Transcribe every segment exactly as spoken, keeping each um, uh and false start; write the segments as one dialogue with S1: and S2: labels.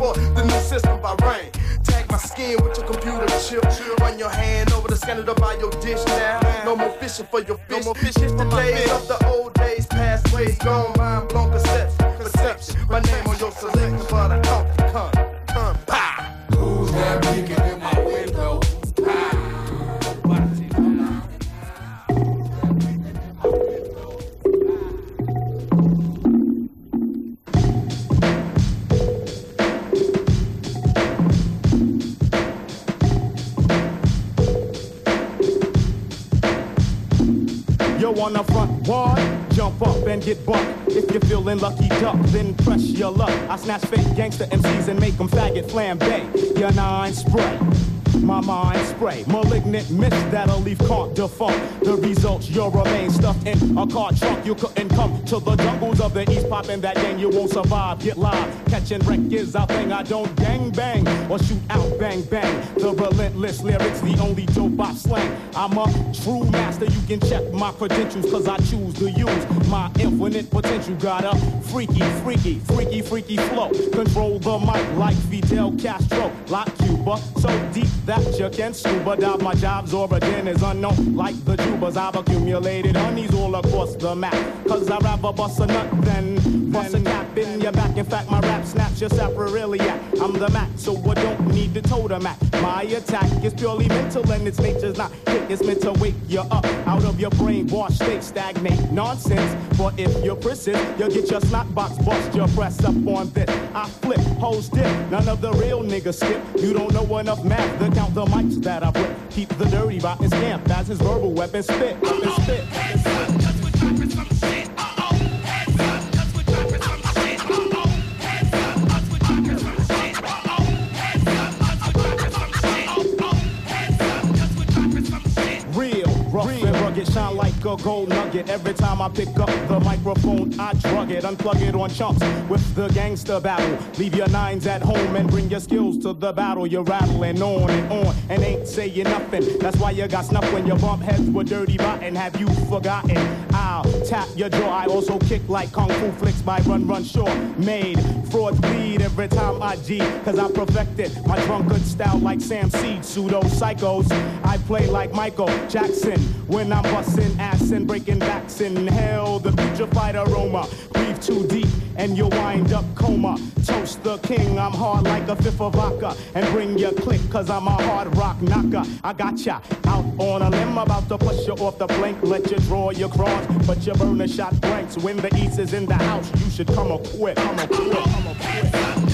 S1: more. The new system by rain. Tag my skin with your computer chip. Run your hand over the scanner to buy your dish now. No more fishing for your fish. No more fishing for my days of the old days, past ways gone. Mind blown perception, perception. My name on your selection, but I come, come, come, pow.
S2: Who's that peeking in my window?
S3: On the front wall, jump up and get bucked. If you're feeling lucky duck, then press your luck. I snatch fake gangster M Cs and make them faggot flambe. Your nine spray, my mind spray. Malignant mist that'll leave can't defunct. The results, you'll remain stuffed in a car trunk. You couldn't come to the jungles of the east. Popping that gang, you won't survive. Get live, catching wreck is our thing. I don't gang bang or shoot out bang bang. The relentless lyrics, the only dope I slang. I'm a true master, you can check my credentials, cause I choose to use my infinite potential. Got a freaky, freaky, freaky, freaky flow. Control the mic like Fidel Castro, like Cuba. So deep that you can scuba dive. My job's origin is unknown, like the Jubas. I've accumulated honeys all across the map. Cause I'd rather bust a nut than bust a cap in your back. In fact, my rap snaps your sapriliac. I'm the Mac, so I don't need to totem Mac. My attack is purely mental and its nature's not hit. It's meant to wake you up out of your brainwash state, stagnate nonsense. But if you persist, you'll get your snot box bust. Your press up on this. I flip, hoes dip, none of the real niggas skip. You don't know enough math to count the mics that I've ripped. Keep the dirty rotten scamp as his verbal weapon spit, weapon spit. It shine like a gold nugget. Every time I pick up the microphone, I drug it, unplug it on chunks with the gangster battle. Leave your nines at home and bring your skills to the battle. You're rattling on and on and ain't saying nothing. That's why you got snuffed when you bump heads with dirty rotten. Have you forgotten? I'll tap your jaw. I also kick like kung fu flicks by Run Run Shaw. Made frauds bleed every time I G, cause I perfected my drunkard style like Sam Seed. Pseudo psychos, I play like Michael Jackson when I'm busting ass and breaking backs. Inhale the putrefied aroma. Breathe too deep and you'll wind up coma. Toast the king, I'm hard like a fifth of vodka. And bring your click, cause I'm a hard rock knocker. I got ya out on a limb, about to push you off the plank. Let you draw your cross, but you burn a shot blanks. When the east is in the house, you should come equipped. Come equipped, come equipped.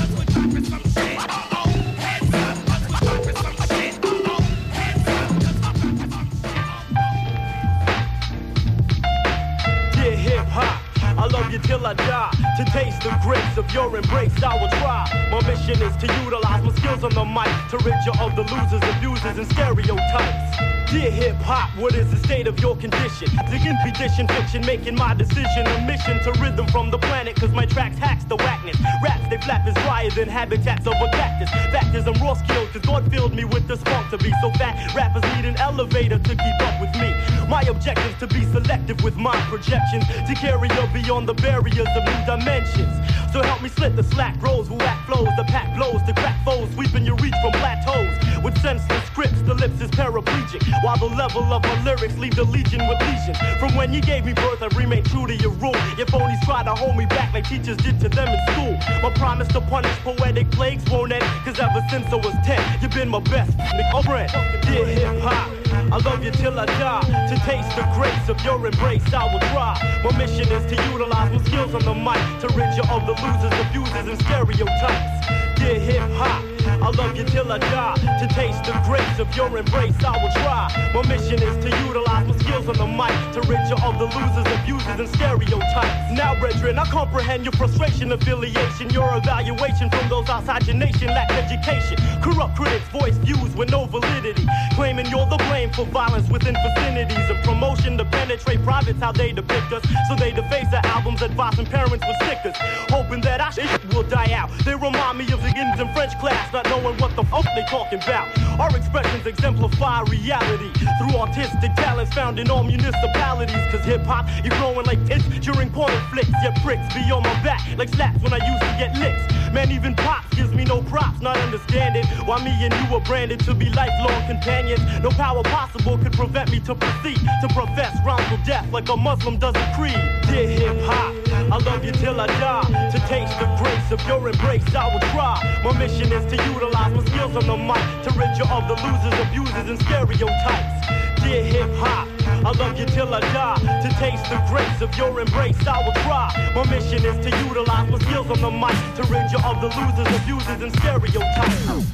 S4: I love you till I die. To taste the grace of your embrace, I will try. My mission is to utilize my skills on the mic to rid you of the losers, abusers, and stereotypes. Dear hip-hop, what is the state of your condition? Digging edition fiction, making my decision a mission to rhythm from the planet, cause my tracks hacks the whackness. Raps, they flap as drier than habitats of a cactus. Fact is, I'm raw skilled, cause God filled me with the spunk to be so fat. Rappers need an elevator to keep up with me. My objective's to be selective with my projections, to carry you beyond the barriers of new dimensions. So help me slit the slack rows, who act flows, the pack blows, the crack foes, sweeping your reach from plateaus. With senseless scripts, the lips is paraplegic, while the level of my lyrics leave the legion with legion. From when you gave me birth, I've remained true to your rule. Your phonies try to hold me back like teachers did to them in school. My promise to punish poetic plagues won't end, cause ever since I was ten, you've been my best friend. Dear hip-hop, I love you till I die. To taste the grace of your embrace, I will try. My mission is to utilize my skills on the mic to rid you of the losers, abusers, and stereotypes. Dear hip-hop, I love you till I die. To taste the grace of your embrace, I will try. My mission is to utilize my skills on the mic to rid you of the losers, abusers, and stereotypes. Now, brethren, I comprehend your frustration, affiliation, your evaluation from those outside your nation lack education. Corrupt critics voice views with no validity, claiming you're the blame for violence within vicinities. A promotion to penetrate privates, how they depict us, so they deface our albums, advising parents with stickers, hoping that our shit will die out. They remind me of the Indian French class, not knowing what the fuck they talking about. Our expressions exemplify reality through artistic talents found in all municipalities. Cause hip-hop, you growing like tits during porno flicks. Yet pricks be on my back like slaps when I used to get licks. Man, even Pops gives me no props, not understanding why me and you were branded to be lifelong companions. No power possible could prevent me to proceed to profess wrongful death like a Muslim does a creed. Dear hip-hop, I love you till I die. To taste the grace of your embrace, I will try. My mission is to utilize my skills on the mic to rid you of the losers, abusers, and stereotypes. Dear hip-hop, I love you till I die. To taste the grace of your embrace, I will try. My mission is to utilize my skills on the mic to rid you of the losers, abusers, and stereotypes.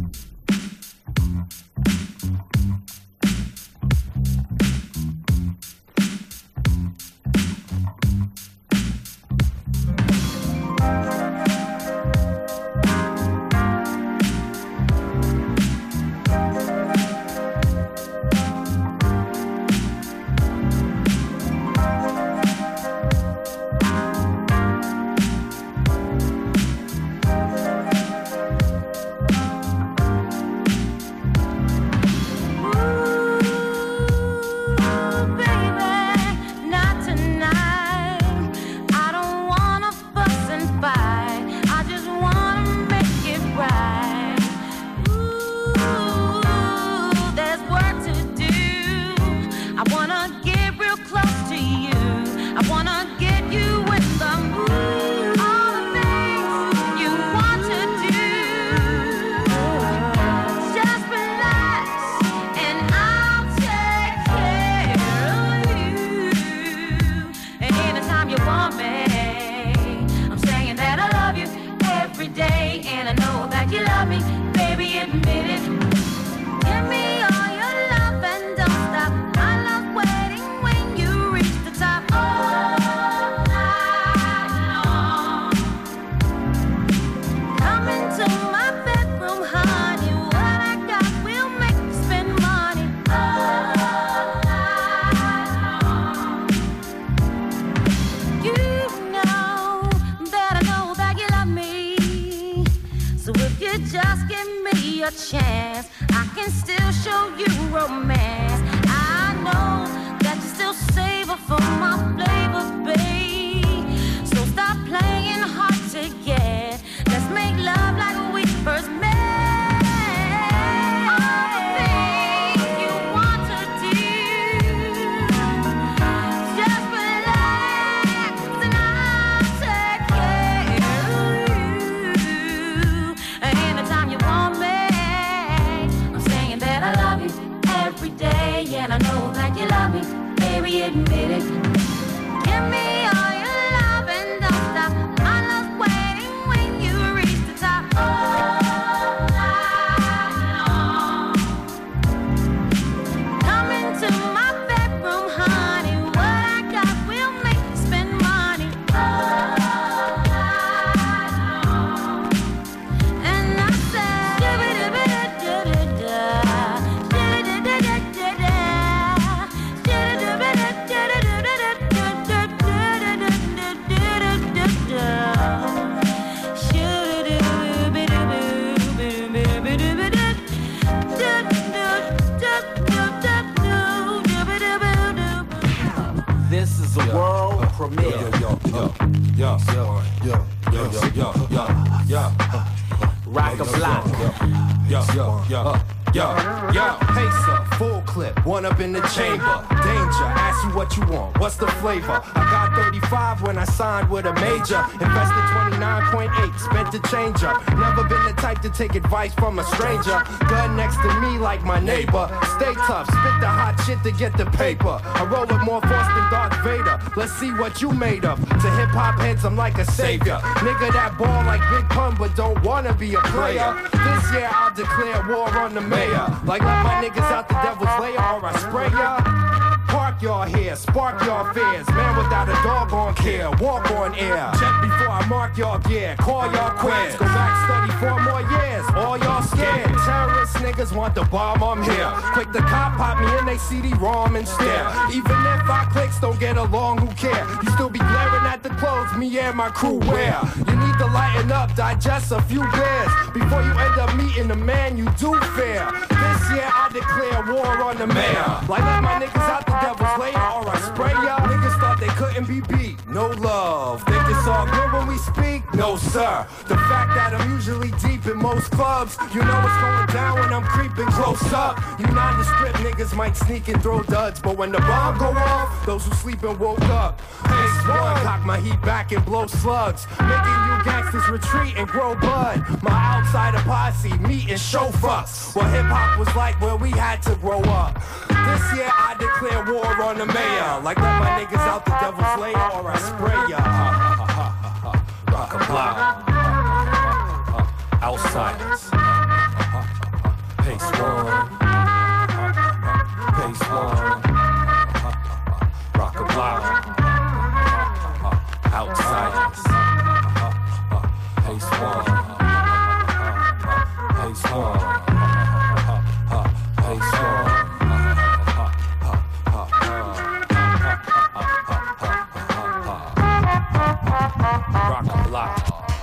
S1: Take advice from a stranger. Gun next to me like my neighbor. Stay tough, spit the hot shit to get the paper. I roll with more force than Darth Vader. Let's see what you made of. To hip hop heads, I'm like a savior. Nigga that ball like Big Pun, but don't wanna be a player. This year I'll declare war on the mayor. Like let my niggas out the devil's lair or I spray ya. Park y'all here, spark y'all fears. Man without a dog on care, walk on air. Check before I mark y'all gear, call y'all quits. Go back, study four more years, all y'all scared. Terrorist nigga
S5: niggas want the bomb, I'm here. Quick to cop pop me in they C D ROM and stare. Even if our clicks don't get along, who care? You still be glaring at the clothes me and my crew wear. You need to lighten up, digest a few beers before you end up meeting the man you do fear. This year I declare war on the mayor. Like let my niggas out the devil's lair or I spray ya. Niggas thought they couldn't be beat. No love. Think it's all good when we speak? No sir. The fact that I'm usually deep in most clubs, you know what's going down when I'm creeping close up. You nondescript niggas might sneak and throw duds, but when the bomb go off, those who sleep and woke up. Pace one, cock my heat back and blow slugs, making you gangsters retreat and grow bud. My outsider posse meet and show fucks. What hip hop was like where we had to grow up. This year I declare war on the mayor. Like let my niggas out the devil's lair or I spray ya. Rock a block. Outsiders. Pace one. Pace one. Rock a block. Outsiders. Pace one. Pace one. Pace one. Rock a block.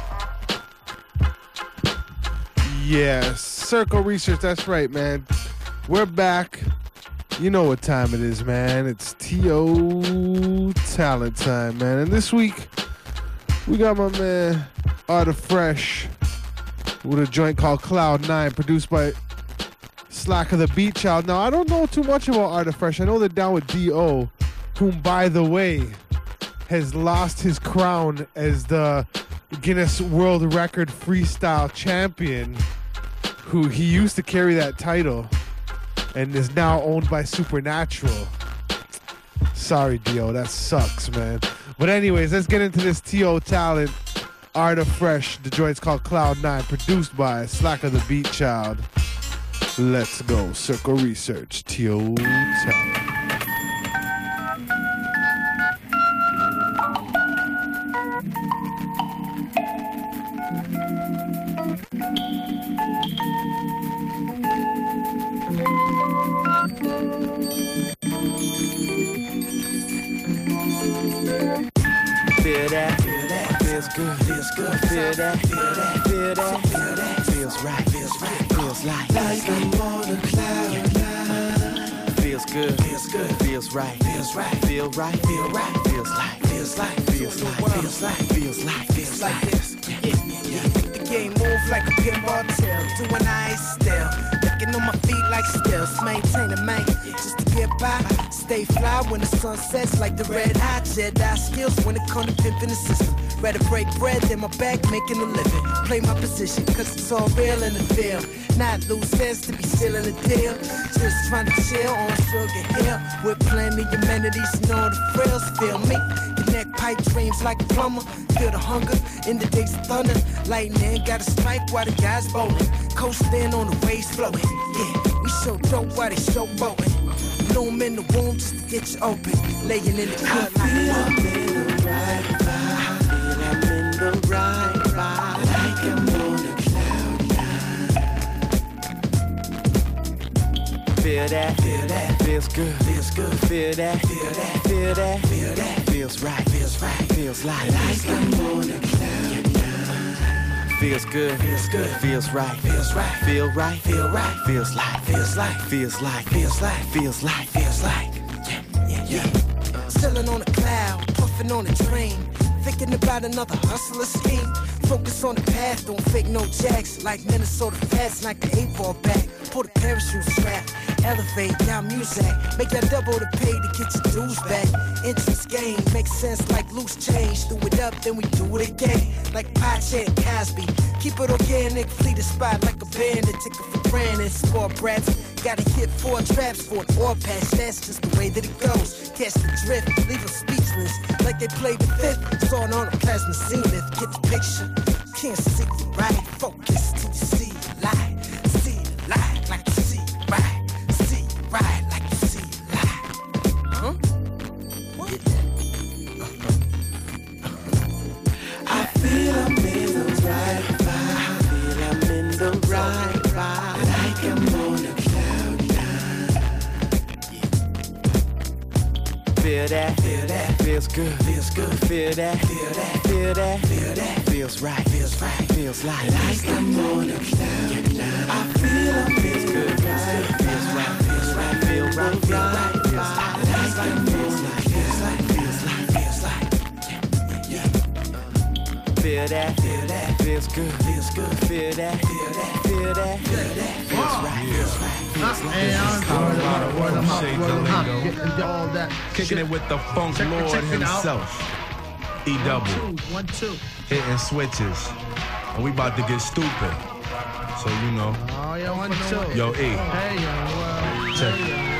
S6: Yeah, Circle Research, that's right, man. We're back. You know what time it is, man. It's T O Talent time, man. And this week, we got my man, Arta Fresh, with a joint called Cloud nine, produced by Slacker the Beat Child. Now, I don't know too much about Arta Fresh. I know they're down with D O, whom, by the way, has lost his crown as the Guinness World Record Freestyle Champion, who he used to carry that title and is now owned by Supernatural. Sorry, D O, that sucks, man. But anyways, let's get into this T O Talent, Arta Fresh. The joint's called Cloud nine, produced by Slacker the Beat Child. Let's go. Circle Research, T O Talent.
S7: Feel that, feel that, feels good, feels good. Feel that, feel that, feel that, feel that, feels right, feels right, feels like like I'm on a cloud nine. Feels good, feels good, feels right, feels right, feel right, feel right, feels like, feels like, feels like, feels like, feels like, feels like this. Yeah, yeah. The game move like a pinball tail, doing ice still, looking on my feet like stills, maintaining man, just to get by. Stay fly when the sun sets like the red hot Jedi skills when it comes to pimping the system. Rather break bread than my back making a living. Play my position cause it's all real in the field. Not lose sense to be still in the deal. Just trying to chill on Sugar Hill with plenty of amenities and all the frills. Feel me? Connect pipe dreams like a plumber. Feel the hunger in the days of thunder. Lightning got a strike while the guys bowling. Coasting on the waves flowing. Yeah, we show dope while they show boating. Bloom in the womb just to get you open. Laying in the cut like I'm in the right vibe. Feel I'm in the right vibe. Like I'm on a cloud nine. Feel that, feel that, feels good, feels good. Feel that, feel that, feel that, feel that, feels right, feels right, feels like like I'm on a cloud nine. Feels good, feels good, feels right, feels right, feel right, feel right, feels like, feels like, feels like, feels like, feels like, feels like, yeah, yeah, yeah. Sailing on a cloud, puffing on a train, thinking about another hustler scheme. Focus on the path, don't fake no jacks. Like Minnesota fast, like the eight ball back. Pull the parachute strap, elevate down music. Make that double the pay to get your dues back. Interest game, makes sense like loose change. Do it up, then we do it again. Like Pache and Cosby. Keep it organic, fleet a spot like a bandit. Ticket for granted, sport brats. Gotta hit four traps for an oil patch. That's just the way that it goes. Catch the drift, leave them speechless. Like they played the fifth. Saw it on a plasma zenith. Get the picture. Can't see the right. Focus till you see the light. See the light like you see right. See right like you see light. Huh? What? I feel I'm in the right vibe. I feel I'm in the right vibe. Like I'm on Feel that, feel that, feels good, feels good. Feel that, feel that, feel that, feel that, feels right, feels right, feels like like the morning cloud. I feel it, feels good, feels good, feels right, feels right, feels right, feels right, feels like like the morning, feels like, feels like, feels like. Yeah. Feel that, feel that, feels good, feels good. Feel that, feel that, feel that, feel that, feels right, feels right.
S8: Colorado, word of mouth, word of mouth, getting all that.
S9: Kicking it with the funk
S8: check,
S9: lord
S8: check
S9: himself. E double.
S8: One, two, one, two.
S9: Hitting switches. And we about to get stupid. So you know.
S8: Oh, yeah, one, two.
S9: Yo, E.
S8: Hey, yo, well,
S9: Check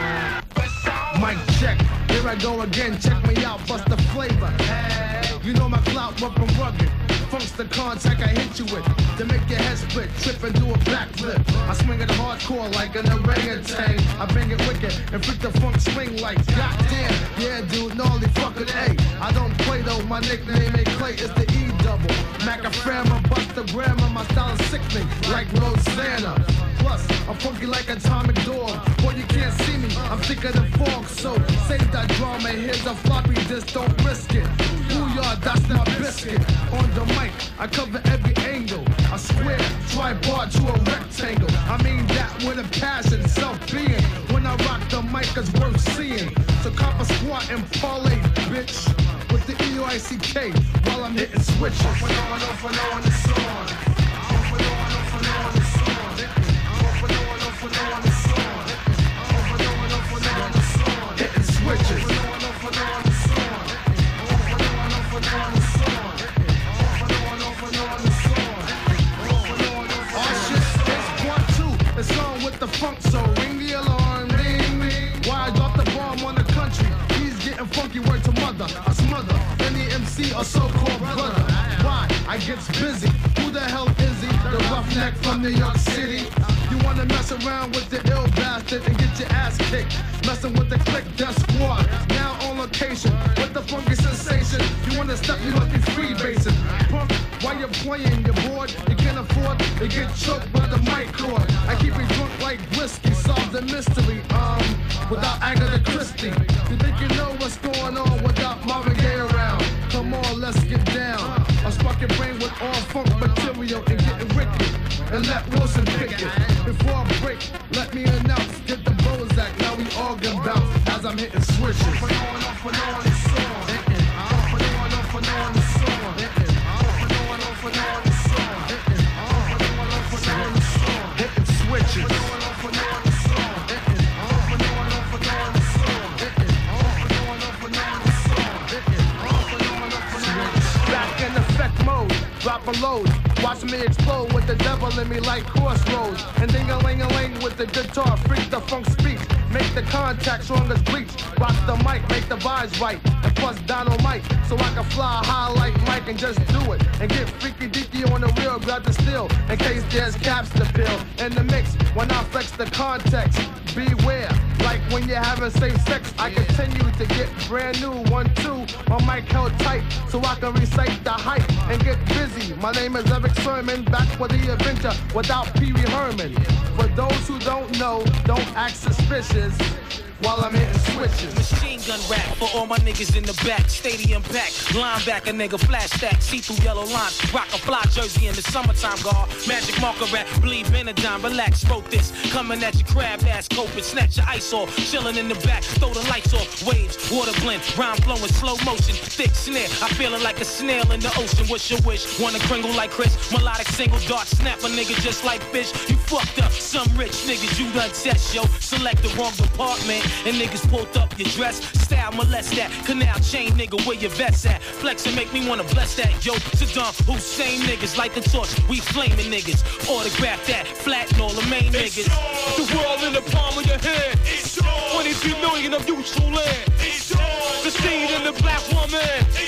S8: it. Mic check. Here I go again. Check me out. Bust the flavor. Hey, you know my clout up and rugged. Funk's the contact I hit you with to make your head split, trip and do a backflip. I swing it hardcore like an orangutan. I bang it wicked and freak the funk swing like goddamn. Yeah, dude, gnarly fucking A. I don't play though, my nickname ain't Clay, it's the E double. Macaframa, bust the grammar, my style is sickening like Rosanna. Plus, I'm funky like atomic dog. Boy, you can't see me, I'm thicker than fog. So save that drama, here's a floppy disk, don't risk it. Booyah, that's my biscuit. On the mic, I cover every angle. A square, tripod to a rectangle. I mean that with a passion, self-being. When I rock the mic, it's worth seeing. So cop a squat and parlay, bitch. With the E O I C K while I'm hitting switches. Off and on, off and on, it's on. Off and on, off and on, it's on. Off and on, off and on, it's on. Off and on, off and on, it's on. Hitting switches. Off and on, off and on, it's on. Off and on, off and on, it's on. Off and on, off and on, it's on. Off and on, off and on, it's on. Oh shit, it's part two. It's on with the funk, so ring the alarm, ring, ring. Why I drop the bomb on the country? He's getting funky, word to mother. I smother any M C or so-called brother. Why? I gets busy. Who the hell is he? The roughneck from New York City. You wanna mess around with the ill bastard and get your ass kicked. Messing with the click, death squad. Now on location with the funky sensation. You wanna step, you must be freebasing. Punk, while you're playing, you're bored. You can't afford to get choked by the mic cord. I keep it drunk like whiskey, solve the mystery. Um, without Agatha Christie. You think you know what's going on without Marvin Gaye around? Come on, let's get down. I'll spark your brain with all funk material and get it wicked. And let Wilson pick it. Before I break, let me announce. Get the Bozak, now we organ bounce. As I'm hitting switches. Off and on, off and on, it's on. Off and on, off and on, it's on. Off and on, off and on, it's on. Off and on, off and on, it's on. Hitting switches. Off and on, off and on, it's on. Off and on, off and on, it's on. Off and on, off and on, it's on. Off and on, off and on, it's on. Back in effect mode, dropping loads. Watch me explode with the devil in me like crossroads. And ding-a-ling-a-ling with the guitar, freak the funk speech. Make the contact strong as bleach. Rock the mic, make the vibes right. And plus dynamite, so I can fly high like Mike and just do it. And get freaky deaky on the real, grab the steel. In case there's caps to peel. In the mix, when I flex the context, beware. Like when you're having safe sex, I continue to get brand new. One, two, my mic held tight, so I can recite the hype and get busy. My name is Eric Sermon, back for the adventure without Pee Wee Herman. For those who don't know, don't act suspicious while I'm hitting switches.
S10: Machine gun rap for all my niggas in the back. Stadium pack, linebacker nigga, flash stack, see through yellow lines. Rock a fly jersey in the summertime, guard. Magic marker rap, bleed Benadine, relax, wrote this. Coming at your crab ass, coping, snatch your ice off. Chilling in the back, throw the lights off. Waves, water blend, rhyme flowing, slow motion. Thick snare, I feelin' like a snail in the ocean. What's your wish? Wanna kringle like Chris? Melodic single dart, snap a nigga just like fish. You fucked up, some rich niggas you done test, yo. Select the wrong department. And niggas pulled up your dress, style molest that. Canal chain nigga, where your vets at? Flex and make me wanna bless that, yo. Saddam Hussein niggas, like the torch, we flaming niggas. Autograph that, flatten all the main niggas.
S11: The world in the palm of your hand. twenty-three million of useful land. The seed in the black woman.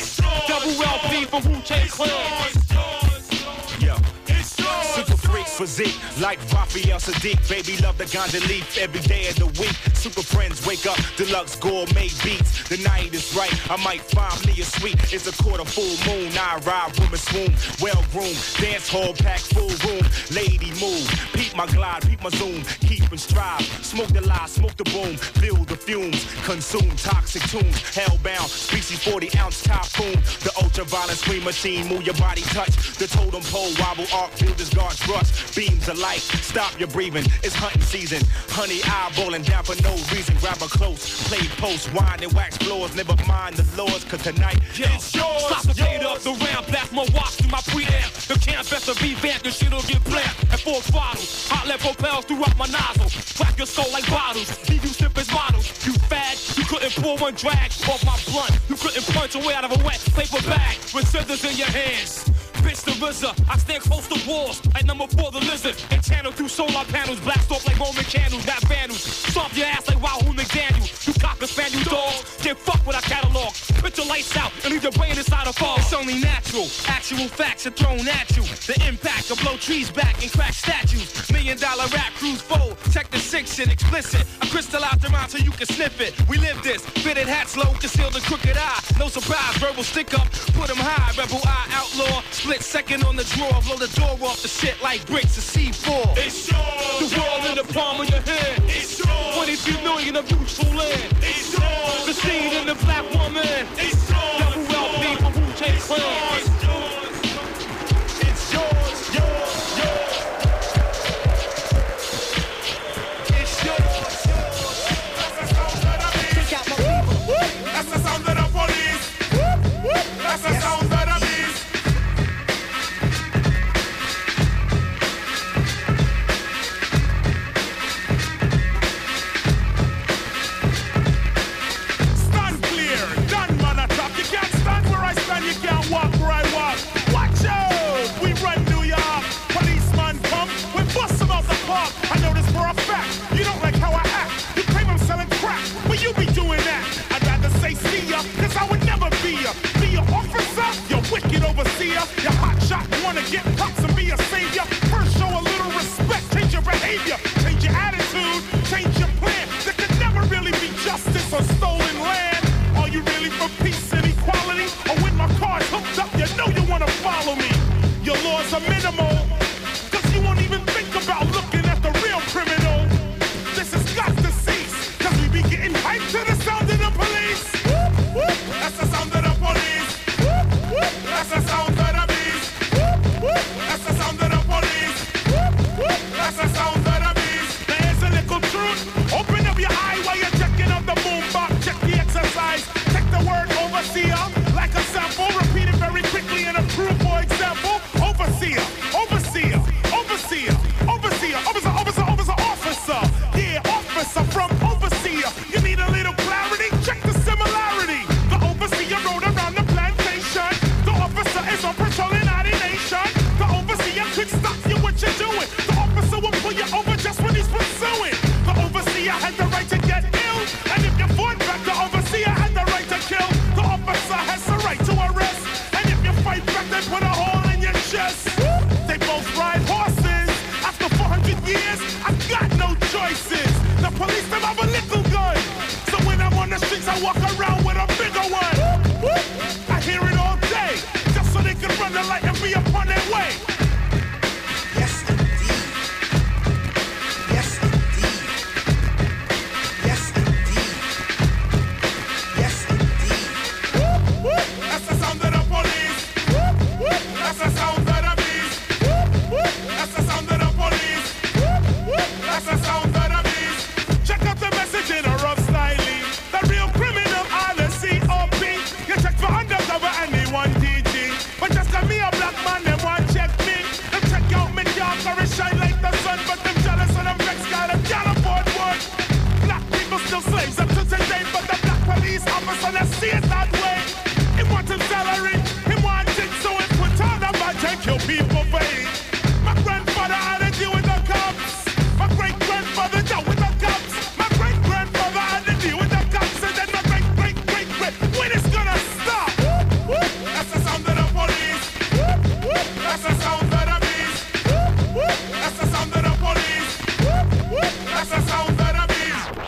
S11: Double L P from Wu-Tang Clan.
S12: Super freak physique, like Raphael Sadiq. Baby love the ganja leaf every day of the week. Super friends wake up, deluxe gourmet beats. The night is right, I might find me a suite. It's a quarter full moon, I ride, woman swoon. Well groomed, dance hall pack full room. Lady move, peep my glide, peep my zoom, keep and strive. Smoke the lie, smoke the boom, build the fumes, consume toxic tunes. Hellbound, species forty ounce typhoon. The ultraviolet screen machine, move your body, touch the totem pole, wobble, arc, builders, guards, rush. Beams of light, stop your breathing. It's hunting season. Honey eyeballing down for no reason. Grab her close, play post, wine and wax floors. Never mind the laws, cause tonight
S11: Yo, it's yours. Stop the fade up the round, blast my watch through my preamp. The can't best to revamp, the shit'll get black. At four bottles, hot lead propels throughout my nozzle. Crack your skull like bottles, leave you sip as models. You fag, you couldn't pull one drag off my blunt. You couldn't punch away out of a wet paper bag with scissors in your hands. Bitch the R Z A, I stand close to walls like number four the lizard. And channel through solar panels, blast off like Roman candles, got vandals. Stomp your ass like Wahoo McDaniel. You cocker spaniel dogs, get fucked with our catalog. Put your lights out and leave your brain inside a fog. It's only natural, actual facts are thrown at you. The impact will blow trees back and crack statues. Million dollar rap crews fold, check the six shit explicit. I crystallize the mind so you can sniff it. We live this, fitted hats low, conceal the crooked eye. No surprise, verbal stick up, put them high. Rebel eye outlaw, split second on the drawer, blow the door off the shit like bricks of C four. It's yours. The world in the palm of your hand. It's yours. twenty-three million of useful land. It's yours. The seed in the black woman. It's yours. Double L P from Wu-Tang Clan. It's yours. It's yours. Yours. Yours. It's yours.
S1: Check out my people. That's the sound of the police. That's the sound of the beast. Stand clear, done man attack. You can't stand where I stand, you can't walk where I walk. Watch out, we run New York. Policeman come, we bust them out the park. I know this for a fact, you don't like how I act. You claim I'm selling crack, but you be doing that. I'd rather say see ya, cause I would never be ya. Be your officer, you wicked overseer. You hot shot, wanna get pops and be a savior. First show a little respect, change your behavior. Change your attitude, change your plan. There could never really be justice on stolen land. Are you really for peace and equality? Or when my car's hooked up, you know you wanna follow me. Your laws are minimal, cause you won't even think about looking at the real criminal. This has got to cease, cause we be getting hyped to the sound of the police. Whoop, whoop, that's the sound of the police. Whoop, whoop, that's the sound of the beast. Whoop, whoop, that's the sound of the police. Whoop, whoop, that's the sound of the beast. There's a little truth. Open up your eye while you're checking out the boombox. Check the exercise. Take the word overseer like a sample. Repeat it very quickly and approve. For example, overseer, overseer, overseer, overseer, officer, officer, officer, officer. Yeah, officer from overseer. You need a little clarity? Check the similarity. The overseer rode around the plantation. The officer is on patrol in our nation. The overseer could stop you what you're doing. The officer will pull you over just when he's pursuing. The overseer had the right to get ill. And if you fought back, the overseer had the right to kill. The officer has the right to arrest. And if you fight back, they put a hole in your chest. They both ride horses. After four hundred years, I've got no choices. The police, them over